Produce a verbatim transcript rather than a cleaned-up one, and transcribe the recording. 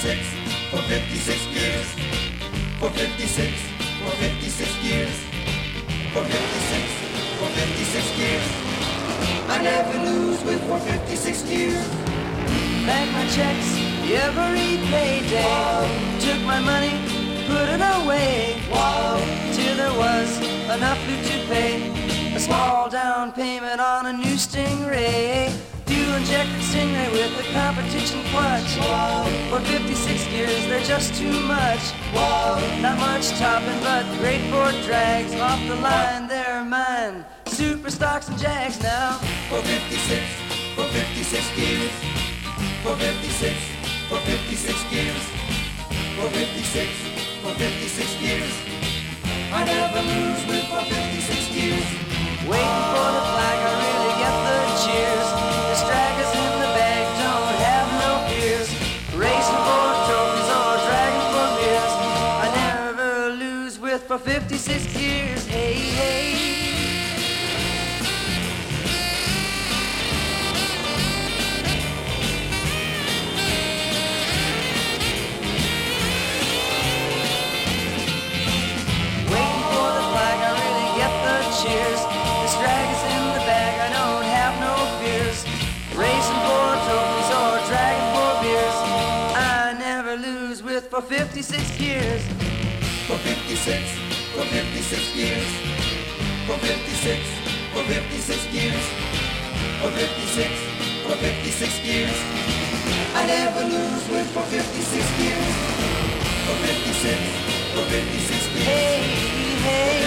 fifty-six, for fifty-six years. For fifty-six, for fifty-six years. For fifty-six, for fifty-six years. I never lose with for fifty-six years. Back my checks every payday. Whoa. Took my money, put it away. Whoa. Till there was enough loot to pay a small down payment on a new Stingray. Fuel injected Stingray with a competition clutch. Whoa. For fifty-six gears, they're just too much. Whoa. Not much topping, but great for drags. Off the line, they're mine. Super stocks and jags now. For fifty-six, for fifty-six gears. For fifty-six, for fifty-six years. For fifty-six, for fifty-six years. I never lose with for fifty-six years. Waiting for the flag, I really get the cheers. The straggers in the bag don't have no fears. Racing for trophies or dragging for beers. I never lose with for fifty-six years. Hey, hey. Cheers. The straggers in the bag, I don't have no fears. Racing for trophies or dragging for beers. I never lose with for fifty-six years. For fifty-six, for fifty-six years. For fifty-six, for fifty-six years. For fifty-six, for fifty-six years. I never lose with for fifty-six years. For fifty-six, for fifty-six years. Hey, hey.